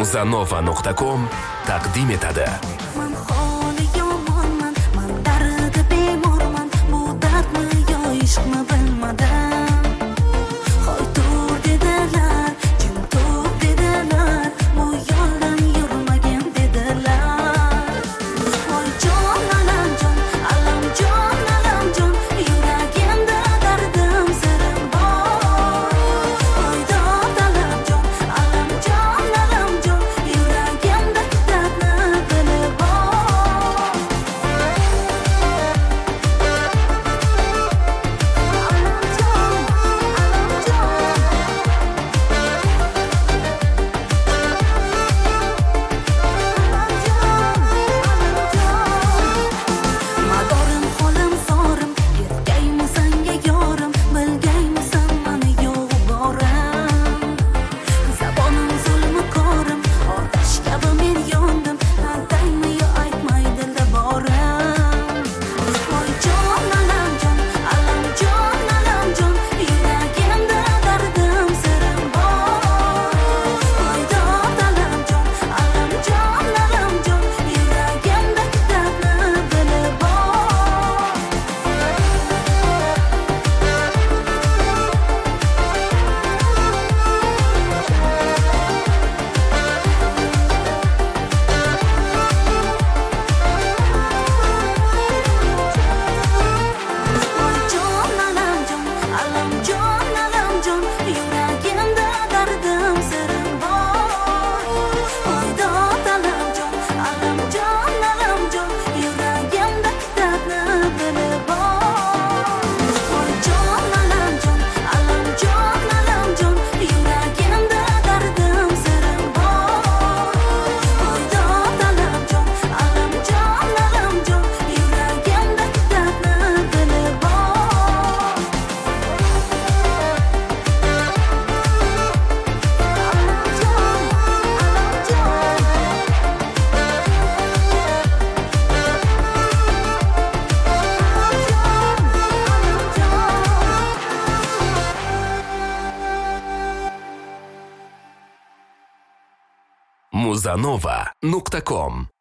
Muzanova.com taqdim etadi. Man holi yomonman, man dardi bemorman, bu dardmi yo ishqmi bilmadim. Hoy tur dedilar, jim tur dedilar, bu yo'ldan yurmagin dedilar. Hoy jon alamjon, alamjon, yuragimda dardim sirim bor. Hoy dod alamjon, yuragimda dardni bilib bor. Madorim qo'lim sorim, erkaymisan yorim, bilgaymisan mani yo'q borim. Zabonim zulmi korim, otash kabi men yondim, aytaymi yo aytmay dilda borim. Voy jon alamjon, yuragimda dardim sirim bor. Voy dod alamjon, yuragimda dardni bilib bor. Voy jon alamjon, yuragimda dardim sirim bor. Voy dod alamjon, yuragimda dardni bilib bor. Voy jon alamjon, yuragimda dardim sirim bor. Voy dod alamjon, yuragimda dardni bilib bor. Muzanova.com